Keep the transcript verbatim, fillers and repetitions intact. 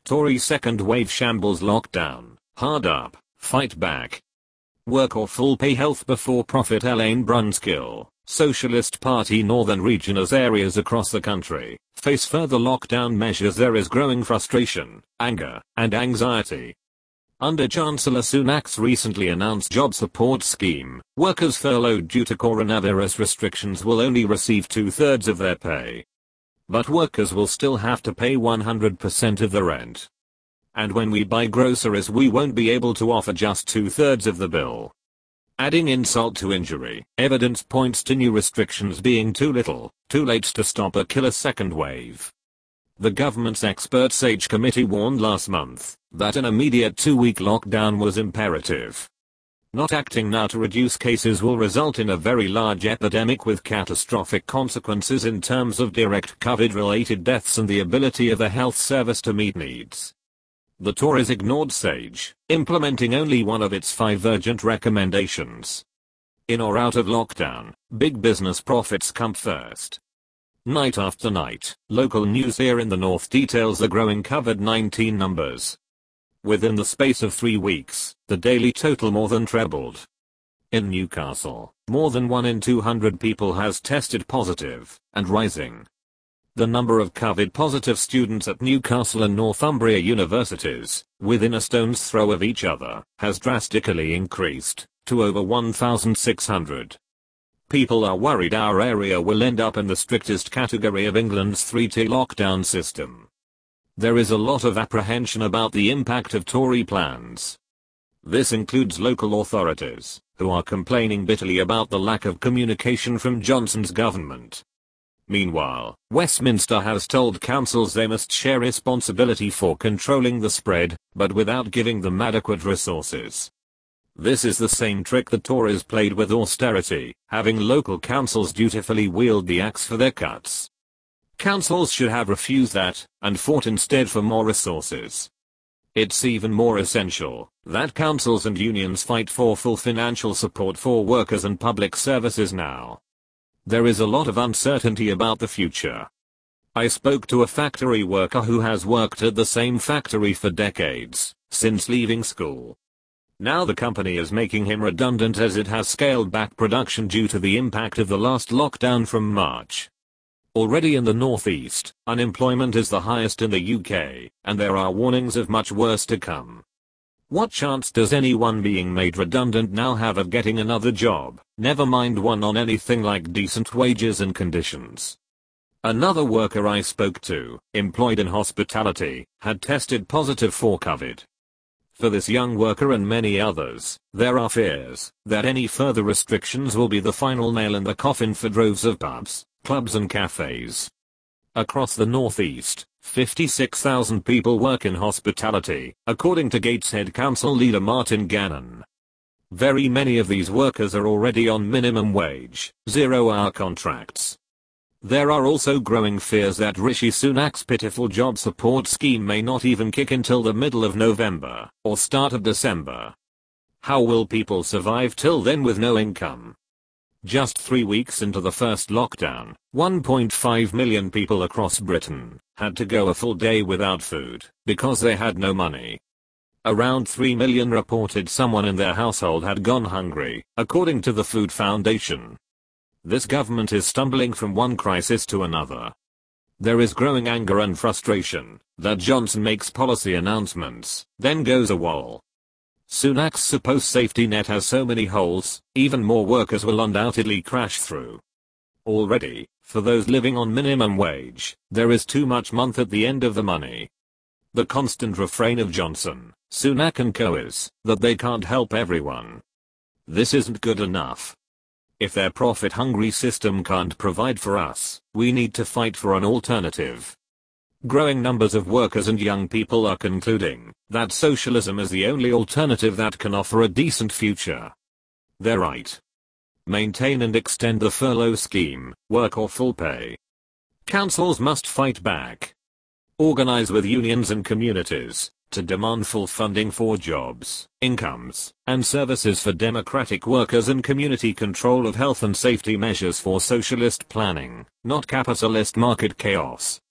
Tory second wave shambles lockdown, hard up, fight back. Work or full pay health before profit. Elaine Brunskill, Socialist Party Northern Region. As areas across the country face further lockdown measures, there is growing frustration, anger, and anxiety. Under Chancellor Sunak's recently announced job support scheme, workers furloughed due to coronavirus restrictions will only receive two-thirds of their pay. But workers will still have to pay one hundred percent of the rent. And when we buy groceries, we won't be able to offer just two-thirds of the bill. Adding insult to injury, evidence points to new restrictions being too little, too late to stop a killer second wave. The government's expert SAGE committee warned last month that an immediate two-week lockdown was imperative. Not acting now to reduce cases will result in a very large epidemic with catastrophic consequences in terms of direct COVID-related deaths and the ability of the health service to meet needs. The Tories ignored SAGE, implementing only one of its five urgent recommendations. In or out of lockdown, big business profits come first. Night after night, local news here in the north details the growing COVID nineteen numbers. Within the space of three weeks, the daily total more than trebled. In Newcastle, more than one in two hundred people has tested positive, and rising. The number of COVID-positive students at Newcastle and Northumbria universities, within a stone's throw of each other, has drastically increased to over one thousand six hundred. People are worried our area will end up in the strictest category of England's three-tier lockdown system. There is a lot of apprehension about the impact of Tory plans. This includes local authorities, who are complaining bitterly about the lack of communication from Johnson's government. Meanwhile, Westminster has told councils they must share responsibility for controlling the spread, but without giving them adequate resources. This is the same trick the Tories played with austerity, having local councils dutifully wield the axe for their cuts. Councils should have refused that, and fought instead for more resources. It's even more essential that councils and unions fight for full financial support for workers and public services now. There is a lot of uncertainty about the future. I spoke to a factory worker who has worked at the same factory for decades, since leaving school. Now the company is making him redundant as it has scaled back production due to the impact of the last lockdown from March. Already in the northeast, unemployment is the highest in the U K, and there are warnings of much worse to come. What chance does anyone being made redundant now have of getting another job, never mind one on anything like decent wages and conditions? Another worker I spoke to, employed in hospitality, had tested positive for COVID. For this young worker and many others, there are fears that any further restrictions will be the final nail in the coffin for droves of pubs, clubs and cafes. Across the northeast, fifty-six thousand people work in hospitality, according to Gateshead Council leader Martin Gannon. Very many of these workers are already on minimum wage, zero-hour contracts. There are also growing fears that Rishi Sunak's pitiful job support scheme may not even kick until the middle of November, or start of December. How will people survive till then with no income? Just three weeks into the first lockdown, one point five million people across Britain had to go a full day without food because they had no money. Around three million reported someone in their household had gone hungry, according to the Food Foundation. This government is stumbling from one crisis to another. There is growing anger and frustration that Johnson makes policy announcements, then goes AWOL. Sunak's supposed safety net has so many holes, even more workers will undoubtedly crash through. Already, for those living on minimum wage, there is too much month at the end of the money. The constant refrain of Johnson, Sunak and co is that they can't help everyone. This isn't good enough. If their profit-hungry system can't provide for us, we need to fight for an alternative. Growing numbers of workers and young people are concluding that socialism is the only alternative that can offer a decent future. They're right. Maintain and extend the furlough scheme, work or full pay. Councils must fight back. Organize with unions and communities to demand full funding for jobs, incomes, and services for democratic workers and community control of health and safety measures for socialist planning, not capitalist market chaos.